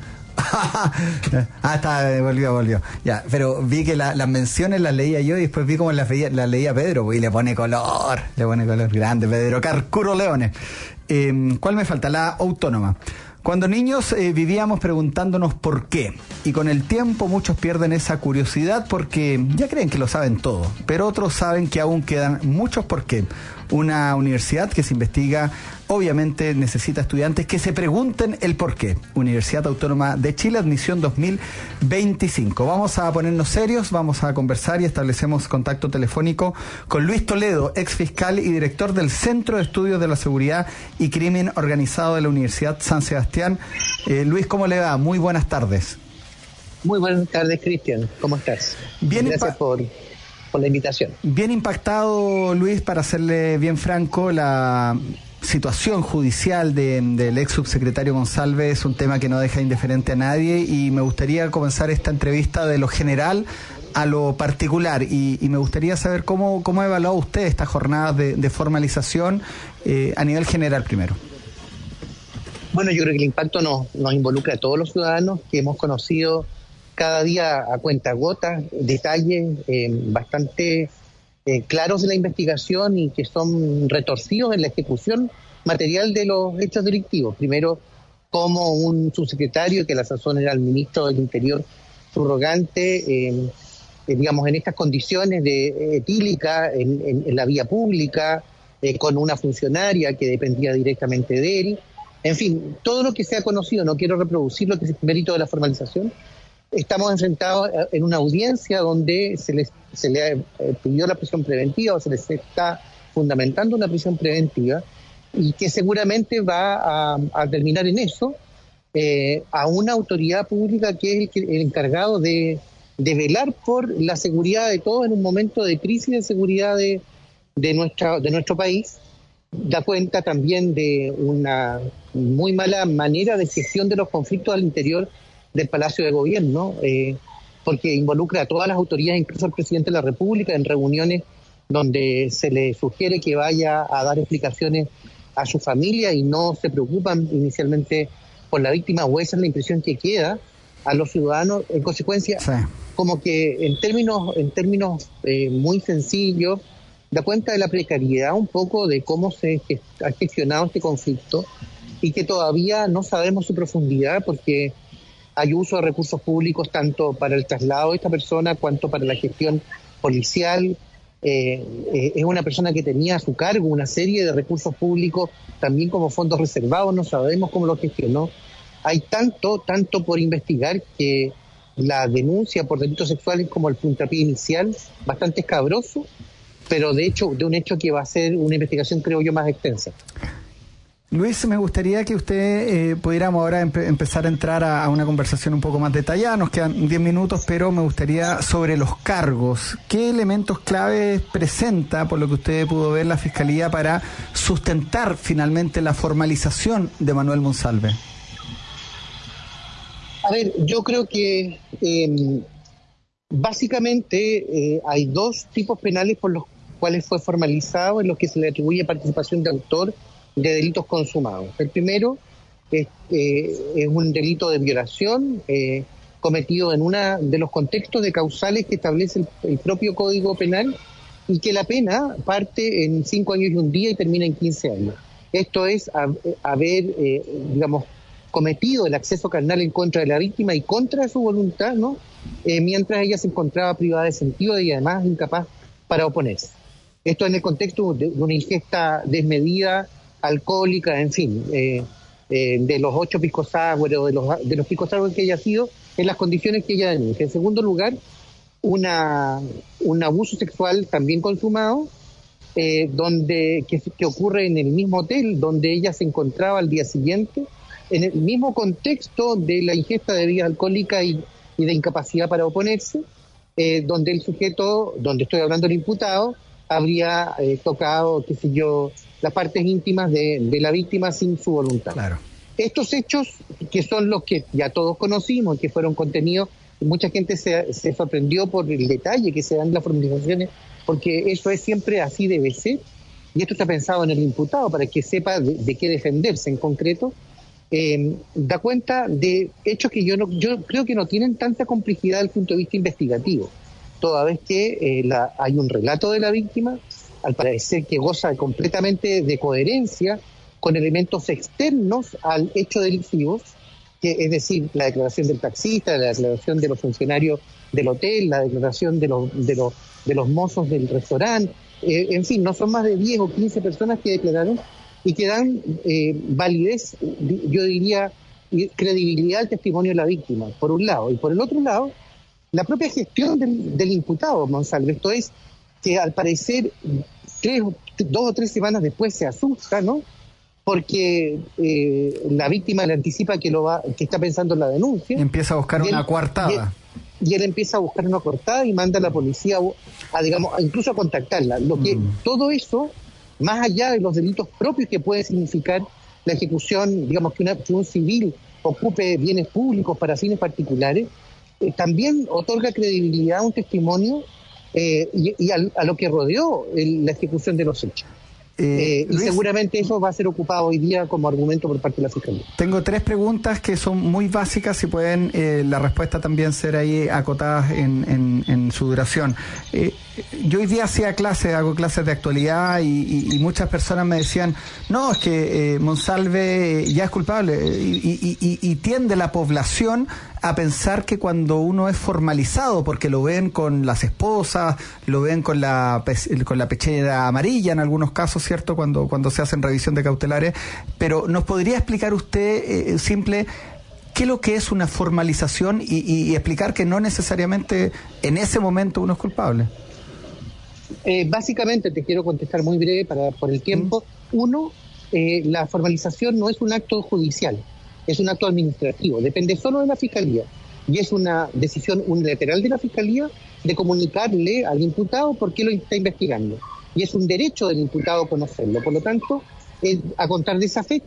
Volvió. Ya, pero vi que las menciones las leía yo y después vi cómo las leía Pedro, y le pone color grande, Pedro Carcuro Leones. ¿Cuál me falta? La autónoma. Cuando niños vivíamos preguntándonos por qué, y con el tiempo muchos pierden esa curiosidad porque ya creen que lo saben todo, pero otros saben que aún quedan muchos por qué. Una universidad que se investiga obviamente necesita estudiantes que se pregunten el por qué. Universidad Autónoma de Chile, admisión 2025. Vamos a ponernos serios, vamos a conversar y establecemos contacto telefónico con Luis Toledo, ex fiscal y director del Centro de Estudios de la Seguridad y Crimen Organizado de la Universidad San Sebastián. Luis, ¿cómo le va? Muy buenas tardes. Muy buenas tardes, Cristian. ¿Cómo estás? Bien, gracias por la invitación. Bien impactado, Luis, para serle bien franco, la situación judicial del ex subsecretario González es un tema que no deja indiferente a nadie y me gustaría comenzar esta entrevista de lo general a lo particular y me gustaría saber cómo ha evaluado usted estas jornadas de formalización a nivel general primero. Bueno, yo creo que el impacto nos involucra a todos los ciudadanos que hemos conocido cada día a cuentagotas detalles bastante claros de la investigación y que son retorcidos en la ejecución material de los hechos delictivos. Primero, como un subsecretario, que a la sazón era el ministro del Interior subrogante, digamos, en estas condiciones de etílica, en la vía pública, con una funcionaria que dependía directamente de él. En fin, todo lo que se ha conocido, no quiero reproducir lo que es el mérito de la formalización. Estamos enfrentados en una audiencia donde se le pidió la prisión preventiva o se les está fundamentando una prisión preventiva y que seguramente va a terminar en eso, a una autoridad pública que es el encargado de velar por la seguridad de todos en un momento de crisis de seguridad de nuestro país. Da cuenta también de una muy mala manera de gestión de los conflictos al interior del Palacio de Gobierno, porque involucra a todas las autoridades, incluso al presidente de la República, en reuniones donde se le sugiere que vaya a dar explicaciones a su familia y no se preocupan inicialmente por la víctima, o esa es la impresión que queda a los ciudadanos. En consecuencia, como que en términos muy sencillos, da cuenta de la precariedad un poco de cómo se ha gestionado este conflicto y que todavía no sabemos su profundidad, porque hay uso de recursos públicos tanto para el traslado de esta persona cuanto para la gestión policial. Es una persona que tenía a su cargo una serie de recursos públicos, también como fondos reservados, no sabemos cómo lo gestionó. Hay tanto por investigar, que la denuncia por delitos sexuales como el puntapié inicial, bastante escabroso, pero de un hecho que va a ser una investigación, creo yo, más extensa. Luis, me gustaría que usted pudiéramos ahora empezar a entrar a una conversación un poco más detallada. Nos quedan 10 minutos, pero me gustaría sobre los cargos. ¿Qué elementos claves presenta, por lo que usted pudo ver, la Fiscalía para sustentar finalmente la formalización de Manuel Monsalve? A ver, yo creo que básicamente hay dos tipos penales por los cuales fue formalizado, en los que se le atribuye participación de autor de delitos consumados. El primero es un delito de violación cometido en uno de los contextos de causales que establece el propio Código Penal, y que la pena parte en 5 años y 1 día y termina en 15 años. Esto es haber, cometido el acceso carnal en contra de la víctima y contra su voluntad, ¿no? Mientras ella se encontraba privada de sentido y además incapaz para oponerse. Esto en el contexto de una ingesta desmedida, alcohólica, en fin, de los 8 pisco sour o de los pisco sour que haya sido, en las condiciones que ella denuncia. En segundo lugar, un abuso sexual también consumado, que ocurre en el mismo hotel donde ella se encontraba al día siguiente, en el mismo contexto de la ingesta de bebidas alcohólicas y de incapacidad para oponerse, donde el sujeto, donde estoy hablando del imputado, habría tocado, qué sé yo, las partes íntimas de la víctima sin su voluntad. Claro. Estos hechos, que son los que ya todos conocimos, que fueron contenidos, mucha gente se sorprendió por el detalle que se dan las formalizaciones, porque eso es siempre así, debe ser, y esto está pensado en el imputado para que sepa de qué defenderse en concreto. Da cuenta de hechos que yo creo que no tienen tanta complejidad desde el punto de vista investigativo, toda vez que hay un relato de la víctima, al parecer que goza completamente de coherencia con elementos externos al hecho delictivo, que es decir, la declaración del taxista, la declaración de los funcionarios del hotel, la declaración de los mozos del restaurante, en fin, no son más de 10 o 15 personas que declararon y que dan validez, yo diría, credibilidad al testimonio de la víctima, por un lado. Y por el otro lado, la propia gestión del imputado, Monsalve. Esto es que al parecer 2 o 3 semanas después se asusta, ¿no? Porque la víctima le anticipa que está pensando en la denuncia. Y empieza a buscar una coartada. Y él empieza a buscar una coartada y manda a la policía incluso a contactarla. Todo eso, más allá de los delitos propios que puede significar la ejecución, digamos, que un civil ocupe bienes públicos para fines particulares, también otorga credibilidad a un testimonio y a lo que rodeó la ejecución de los hechos. Y Luis, seguramente eso va a ser ocupado hoy día como argumento por parte de la Fiscalía. Tengo 3 preguntas que son muy básicas y pueden la respuesta también ser ahí acotadas en su duración. Yo hoy día hago clases de actualidad y muchas personas me decían, no, es que Monsalve ya es culpable y tiende la población a pensar que cuando uno es formalizado, porque lo ven con las esposas, lo ven con la pechera amarilla en algunos casos, ¿cierto? Cuando se hacen revisión de cautelares, pero ¿nos podría explicar usted, simple, qué es lo que es una formalización y explicar que no necesariamente en ese momento uno es culpable? Básicamente, te quiero contestar muy breve por el tiempo. Uno, la formalización no es un acto judicial, es un acto administrativo, depende solo de la Fiscalía, y es una decisión unilateral de la Fiscalía de comunicarle al imputado por qué lo está investigando, y es un derecho del imputado conocerlo. Por lo tanto, a contar de esa fecha,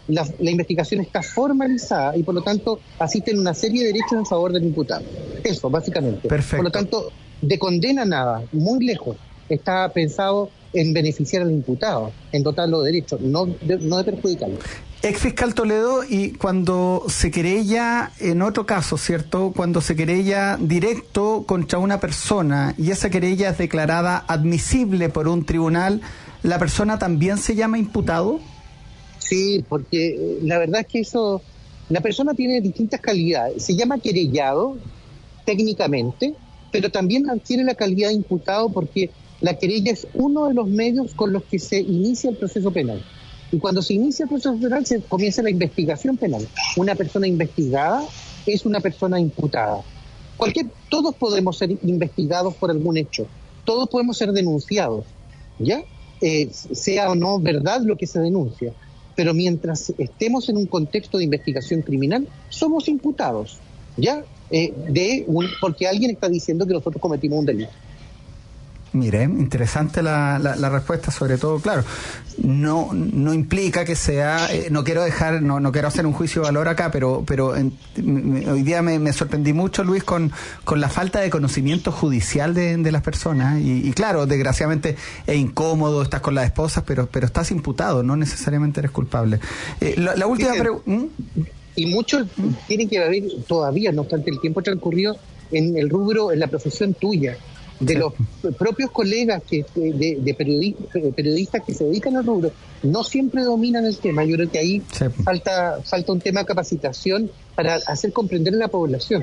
la investigación está formalizada y por lo tanto asisten una serie de derechos en favor del imputado. Eso, básicamente. Perfecto. Por lo tanto, de condena nada, muy lejos. Está pensado en beneficiar al imputado, en dotar los derechos, no de perjudicarlo. Ex fiscal Toledo, y cuando se querella, en otro caso, ¿cierto? Cuando se querella directo contra una persona y esa querella es declarada admisible por un tribunal, ¿la persona también se llama imputado? Sí, porque la verdad es que eso, la persona tiene distintas calidades. Se llama querellado técnicamente, pero también adquiere la calidad de imputado porque la querella es uno de los medios con los que se inicia el proceso penal. Y cuando se inicia el proceso penal se comienza la investigación penal. Una persona investigada es una persona imputada. Todos podemos ser investigados por algún hecho. Todos podemos ser denunciados, ¿ya? Sea o no verdad lo que se denuncia. Pero mientras estemos en un contexto de investigación criminal, somos imputados, ¿ya? Porque alguien está diciendo que nosotros cometimos un delito. Mire, interesante la respuesta, sobre todo, claro, no implica que sea, no quiero hacer un juicio de valor acá, pero hoy día me sorprendí mucho, Luis, con la falta de conocimiento judicial de las personas, y claro, desgraciadamente es incómodo, estás con las esposas, pero estás imputado, no necesariamente eres culpable. La última pregunta. Y muchos tienen que haber todavía, no obstante el tiempo transcurrido, en el rubro, en la profesión tuya, de los propios colegas de periodistas que se dedican al rubro, no siempre dominan el tema. Yo creo que ahí falta un tema de capacitación para hacer comprender a la población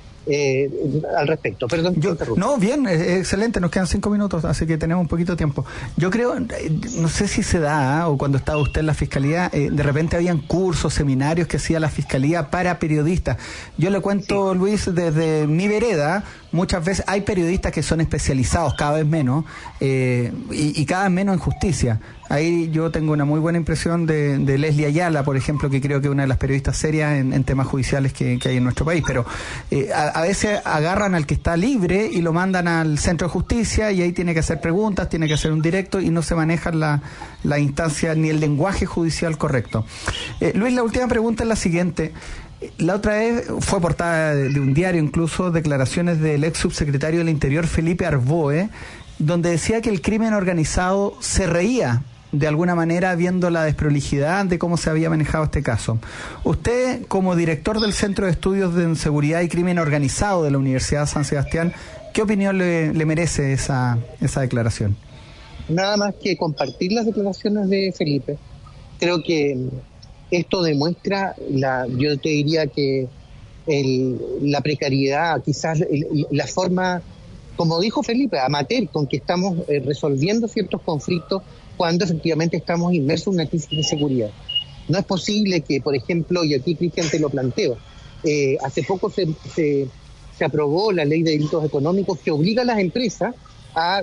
al respecto. Perdón. No, bien, excelente, nos quedan 5 minutos, así que tenemos un poquito de tiempo. Yo creo, no sé si se da, o cuando estaba usted en la Fiscalía, de repente habían cursos, seminarios que hacía la Fiscalía para periodistas. Yo le cuento, Luis, desde mi vereda, muchas veces hay periodistas que son especializados, cada vez menos, y cada vez menos en justicia. Ahí yo tengo una muy buena impresión de Leslie Ayala, por ejemplo, que creo que es una de las periodistas serias en temas judiciales que hay en nuestro país, pero a veces agarran al que está libre y lo mandan al centro de justicia y ahí tiene que hacer preguntas, tiene que hacer un directo y no se maneja la instancia ni el lenguaje judicial correcto. Luis, la última pregunta es la siguiente. La otra vez fue portada de un diario, incluso declaraciones del ex subsecretario del Interior, Felipe Arboe, donde decía que el crimen organizado se reía de alguna manera viendo la desprolijidad de cómo se había manejado este caso. Usted, como director del Centro de Estudios de Seguridad y Crimen Organizado de la Universidad de San Sebastián, ¿qué opinión le merece esa declaración? Nada más que compartir las declaraciones de Felipe. Creo que esto demuestra, yo te diría que la precariedad, quizás la forma, como dijo Felipe, amateur, con que estamos resolviendo ciertos conflictos cuando efectivamente estamos inmersos en una crisis de seguridad. No es posible que, por ejemplo, y aquí Cristian te lo planteo, hace poco se aprobó la ley de delitos económicos que obliga a las empresas a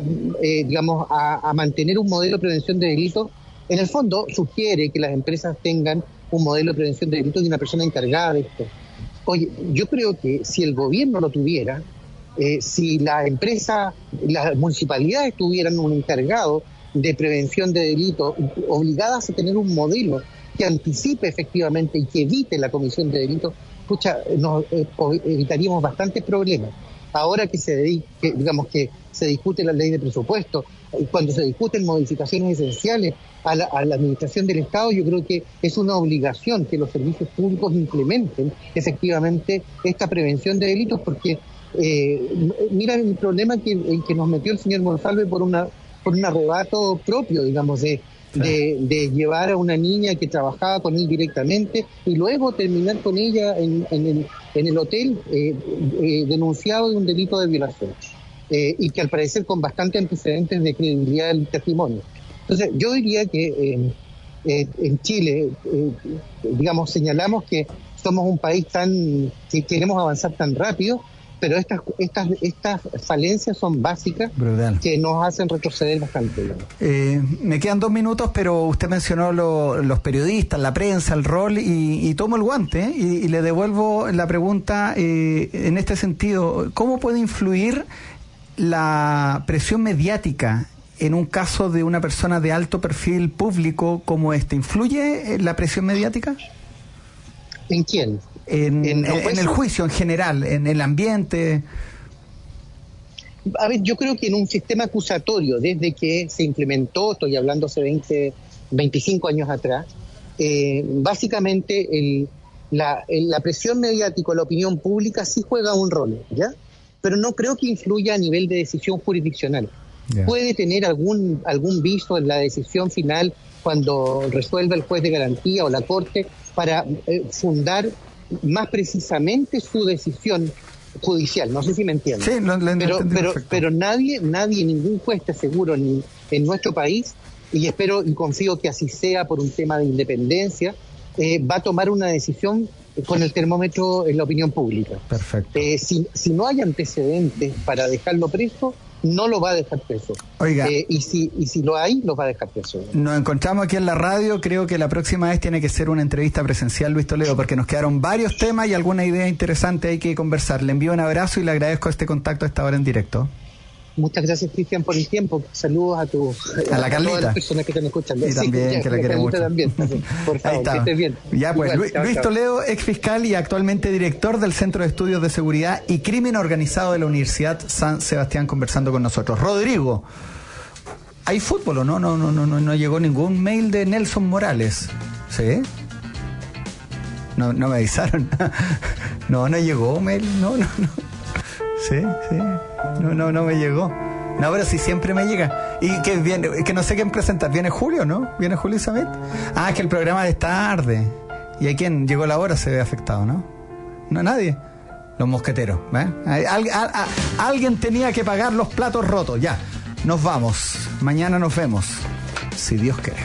mantener un modelo de prevención de delitos. En el fondo sugiere que las empresas tengan un modelo de prevención de delitos y una persona encargada de esto. Oye, yo creo que si el gobierno lo tuviera, si la empresa, las municipalidades tuvieran un encargado de prevención de delitos, obligadas a tener un modelo que anticipe efectivamente y que evite la comisión de delitos, evitaríamos bastantes problemas. Ahora que se discute la ley de presupuesto, cuando se discuten modificaciones esenciales a la administración del Estado, yo creo que es una obligación que los servicios públicos implementen efectivamente esta prevención de delitos, porque mira el problema en que nos metió el señor Monsalve por un arrebato propio, digamos, de llevar a una niña que trabajaba con él directamente y luego terminar con ella en el hotel denunciado de un delito de violación, y que al parecer con bastantes antecedentes de credibilidad del testimonio. Entonces yo diría que en Chile, señalamos que somos un país que queremos avanzar tan rápido, pero estas falencias son básicas. Brutal. Que nos hacen retroceder bastante. Me quedan 2 minutos, pero usted mencionó los periodistas, la prensa, el rol, y tomo el guante y le devuelvo la pregunta en este sentido. ¿Cómo puede influir la presión mediática en un caso de una persona de alto perfil público como este? ¿Influye la presión mediática? ¿En quién? En el juicio en general, en el ambiente. A ver, yo creo que en un sistema acusatorio, desde que se implementó, estoy hablando hace 25 años atrás, básicamente la presión mediática, la opinión pública sí juega un rol, ¿ya? Pero no creo que influya a nivel de decisión jurisdiccional. Yeah. Puede tener algún viso en la decisión final cuando resuelve el juez de garantía o la corte para fundar más precisamente su decisión judicial. No sé si me entienden. Sí, pero nadie, ningún juez, te aseguro, ni en nuestro país, y espero y confío que así sea por un tema de independencia, va a tomar una decisión con el termómetro en la opinión pública. Perfecto. Si no hay antecedentes para dejarlo preso, no lo va a dejar preso. Oiga. Y si lo hay, lo va a dejar preso. Nos encontramos aquí en la radio. Creo que la próxima vez tiene que ser una entrevista presencial, Luis Toledo, porque nos quedaron varios temas y alguna idea interesante hay que conversar. Le envío un abrazo y le agradezco este contacto a esta hora en directo. Muchas gracias, Cristian, por el tiempo. Saludos a la Carlita, todas las personas que están escuchando. Y también, que la quiere mucho. También, por favor, que estés bien. Ya, pues, Igual, Luis Toledo, ex fiscal y actualmente director del Centro de Estudios de Seguridad y Crimen Organizado de la Universidad San Sebastián, conversando con nosotros. Rodrigo, ¿hay fútbol o no? No llegó ningún mail de Nelson Morales. ¿Sí? No me avisaron. No llegó mail. No. Sí. No me llegó. No, pero sí siempre me llega. Y que viene, que no sé quién presentar. ¿Viene Julio, no? ¿Viene Julio Isabel? Ah, es que el programa es tarde. ¿Y a quién llegó la hora se ve afectado, no? No, nadie. Los mosqueteros, ¿eh? Alguien tenía que pagar los platos rotos. Ya, nos vamos. Mañana nos vemos, si Dios quiere.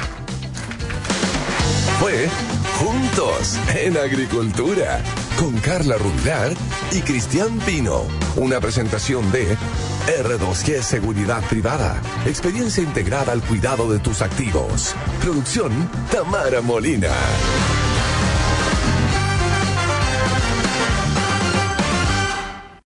Fue Juntos en Agricultura, con Carla Rubilar y Cristian Pino. Una presentación de R2G Seguridad Privada. Experiencia integrada al cuidado de tus activos. Producción Tamara Molina.